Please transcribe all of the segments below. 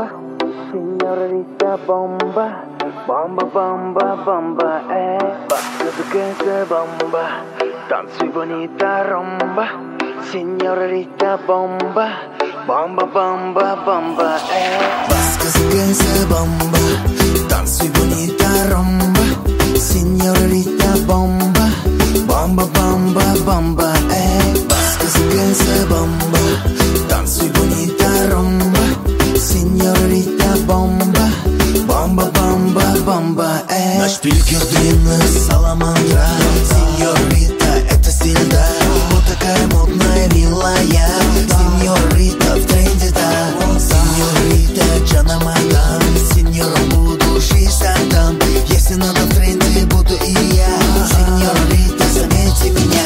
bomba, señorita bomba, bomba, bomba, bomba, basta que se bomba, танцуй bonita rumba, señorita bomba, bomba, bomba, bomba, basta que se bomba, танцуй bonita rumba, señorita bomba, bomba, bomba, bomba, basta que se bomba, танцуй bonita rumba, señorita bomba, bomba, bomba, bomba, На шпильке длинных саламандра, сеньорита, это стиль, да. Вот такая модная, милая, сеньорита в тренде, да. Сеньорита, Джана Мадам, сеньором буду, жизнь отдам. Если надо в тренде, буду и я. Сеньорита, заметьте меня.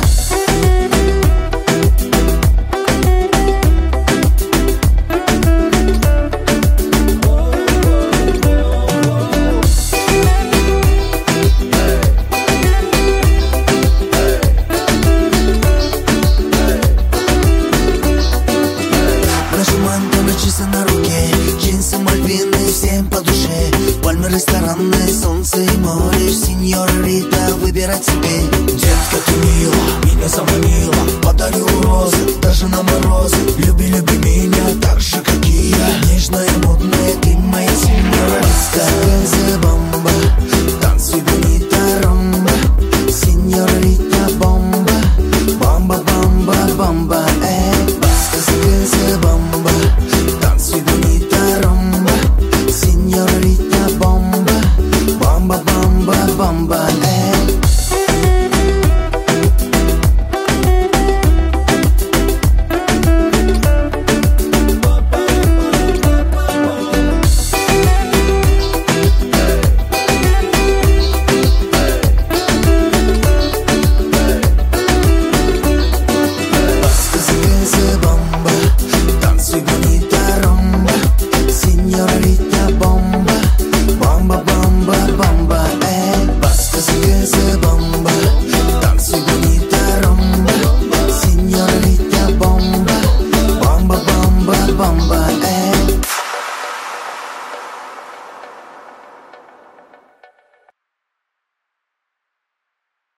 Часы на руке, джинсы мальвины, всем по душе. Пальмы, рестораны, солнце и море. Сеньорита, выбирать себе. Детка, ты мила, меня заманила. Подарю розы, даже на морозы. Люби, люби меня так же, как и я.